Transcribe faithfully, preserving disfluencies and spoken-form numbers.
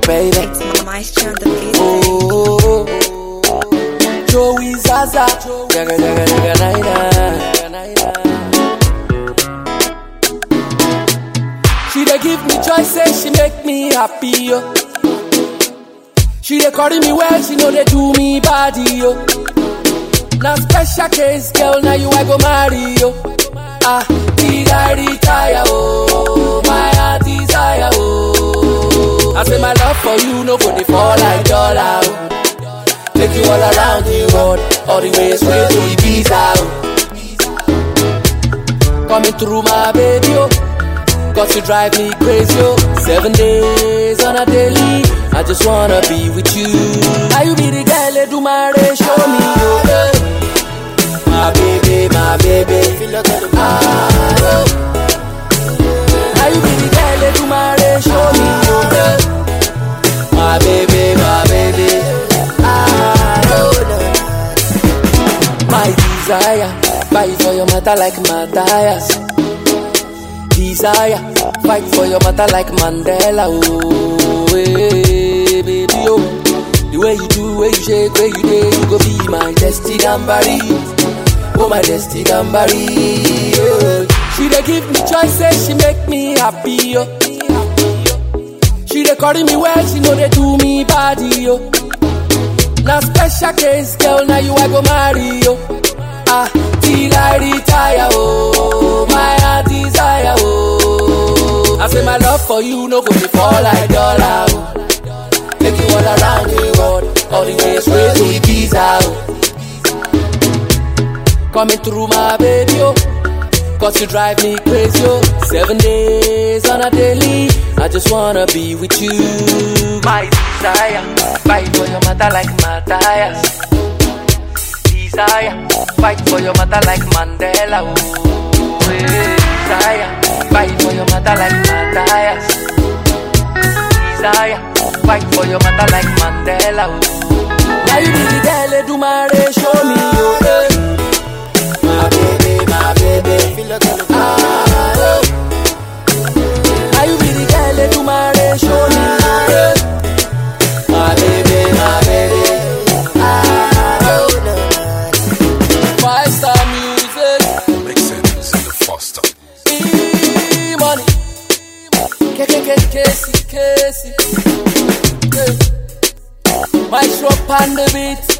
baby. It's Maestro on the beat. Oh, Joey Zaza, jaga jaga jaga naina, naina. She dey give me choices, she make me happy, yo. She dey carry me well, she know they do me body, yo. Now special case, girl, now you I go marry, yo. Ah, did I retire, oh, my heart desire, oh. I say my love for you, no go dey fall like dollar, oh. Take you all around the world, all the way straight to Ibiza, oh. Coming through my baby, oh. Cause you drive me crazy, oh. Seven days on a daily, I just wanna be with you. Now you be the girl that do my race, show me, oh, yeah. My baby, my baby, ah, oh. Now you be the girl that do my race, show me, oh, yeah. My baby, my baby, ah, oh. My desire, fight for your matter like Matthias. Desire, fight for your matter like Mandela, oh, hey, baby, oh. The way you do, way you shake, way you day, you go be my destiny gambari, oh my destiny gambari, oh. She dey give me choices, she make me happy, oh. She dey carry me well, she know they do me body, oh. Now special case, girl, now you I go marry, oh. Ah, till I retire, oh, my heart desire, oh. I say my love for you, no go be fall like dollar, oh. Take you all around the world, all the way straight to Ibiza, oh. Coming through my baby, oh. Cause you drive me crazy, oh. Seven days on a daily, I just wanna be with you. My desire, fight for your mother like Matthias. Desire, fight for your mother like Mandela, oh. Desire, fight for your mother like Matthias. Desire, fight for your mother like Mandela, oh. Now you be the girl that do my race, show me, oh, hey. My baby, my baby, ah, oh. Now you be the girl that do my race, show me, oh, hey. My baby, my baby, ah, oh. Five star music, make sense in the foster. E-money, K-K-K-Casey, Casey, yeah. My shop on the beat.